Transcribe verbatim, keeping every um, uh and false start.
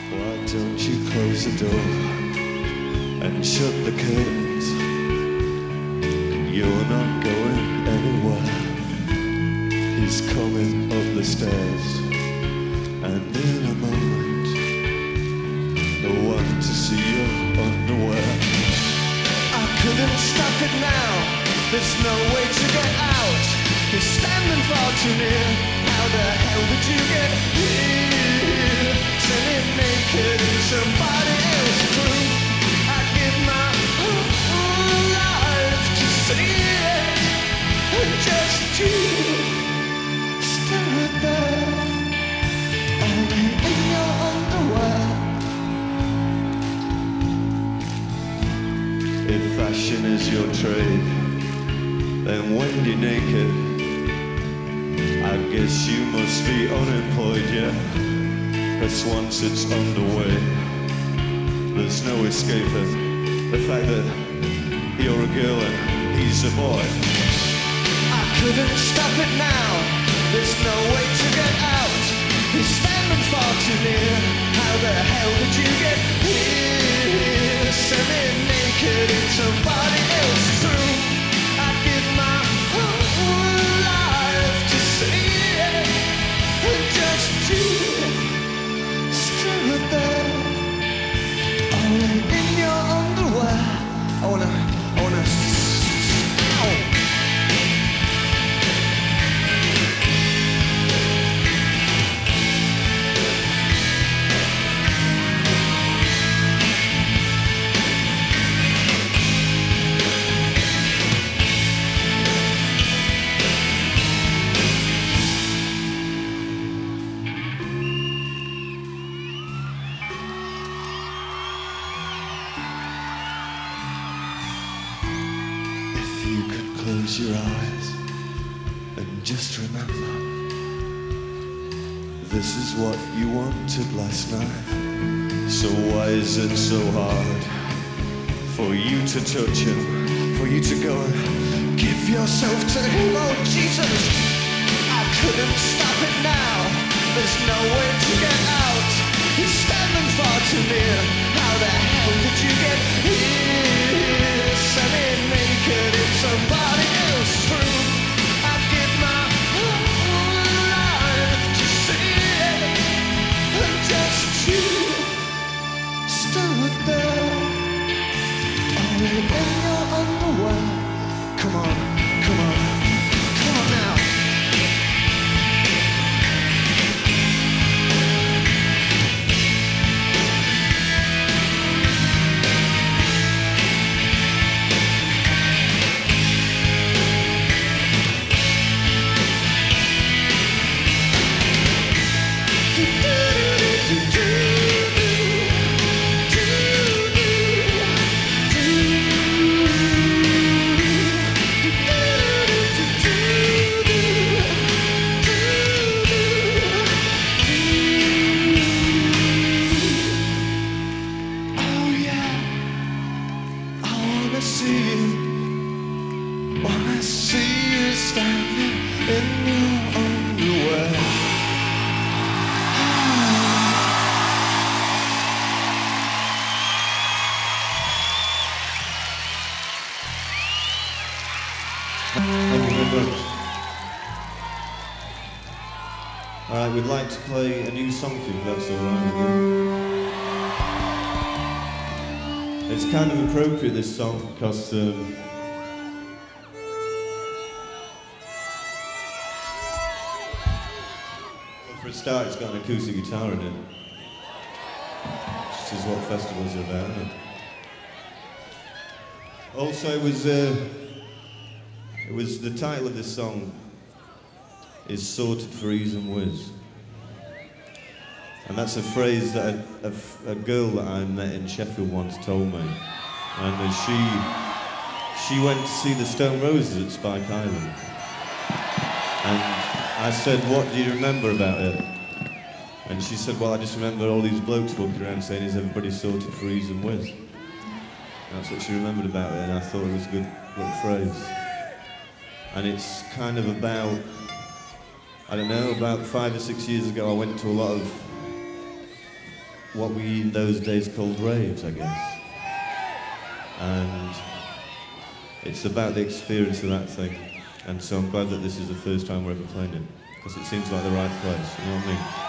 Why don't you close the door and shut the curtains? You're not going anywhere. He's coming up the stairs, and in a moment, no one to see your underwear. I couldn't stop it now, there's no way to get out. He's standing far too near, how the hell did you get here? Turning naked in somebody else's room. I'd give my whole life to see it, and just to stand there, only in your underwear. If fashion is your trade, then when you're naked, I guess you must be unemployed, yeah. Cause once it's underway, there's no escaping the fact that you're a girl and he's a boy. I couldn't stop it now, there's no way to get out. He's standing far too near, how the hell did you get here? Semi-naked in somebody else's room. I'd give my whole life to see it, and just to stand there, only in your underwear. I wanna, I wanna, ow. You could close your eyes and just remember, this is what you wanted last night. So why is it so hard for you to touch him, for you to go and give yourself to him? Oh Jesus, I couldn't stop it now, there's no way to get out. He's standing far too near, how the hell did you get here? Semi-naked in somebody else's room. I'd give my whole life to see it, and just to stand there, only in your underwear. Come on, come on, come on now. Thank you very much. Alright, we'd like to play a new song for you, if that's alright with you. It's kind of appropriate, this song, because um, well, for a start, it's got an acoustic guitar in it. Which is what festivals are about, isn't it? Also, it was uh, It was the title of this song is Sorted for Ease and Whiz. And that's a phrase that a, a, a girl that I met in Sheffield once told me. And uh, she she went to see the Stone Roses at Spike Island. And I said, what do you remember about it? And she said, well, I just remember all these blokes walking around saying, is everybody sorted for ease and whiz? That's what she remembered about it, and I thought it was a good little phrase. And it's kind of about, I don't know, about five or six years ago I went to a lot of what we in those days called raves, I guess. And it's about the experience of that thing. And so I'm glad that this is the first time we're ever playing it, because it seems like the right place, you know what I mean?